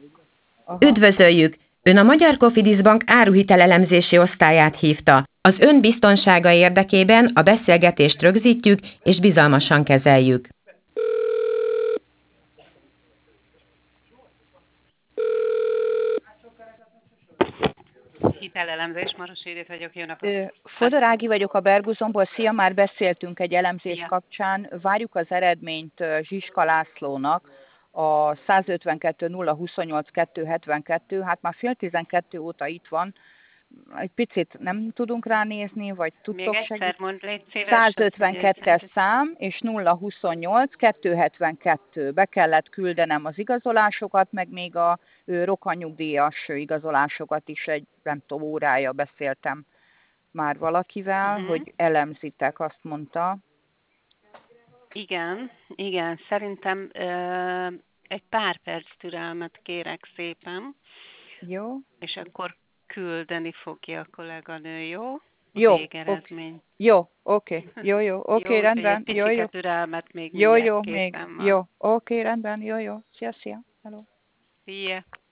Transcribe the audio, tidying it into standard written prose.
Aha. Üdvözöljük! Ön a Magyar Cofidis Bank áruhitelelemzési osztályát hívta. Az ön biztonsága érdekében a beszélgetést rögzítjük és bizalmasan kezeljük. Hitelelemzés, Marosi Édith vagyok, jó napot. Fodor Ági vagyok a Berguzonból. Szia, már beszéltünk egy elemzés Szia. kapcsán. Várjuk az eredményt Zsiska Lászlónak, a 152 028 272, hát már fél 12 óta itt van. Egy picit nem tudunk ránézni, vagy Még tudtok egyszer segíteni? mondd, légy szíves. 152-es szám és 028 272. Be kellett küldenem az igazolásokat, meg még a rokkantnyugdíjas igazolásokat is, egy nem tudom, órája beszéltem már valakivel, hogy elemzitek, azt mondta. Igen, szerintem egy pár perc türelmet kérek szépen. Jó? És akkor küldeni fogja a kolléganő, jó? Jó, Végeredmény. Jó, oké, oké, rendben, Egy jó. picike türelmet még Jó, mindjárt még, készen van. jó, oké, rendben, jó, szia, hello. Szia.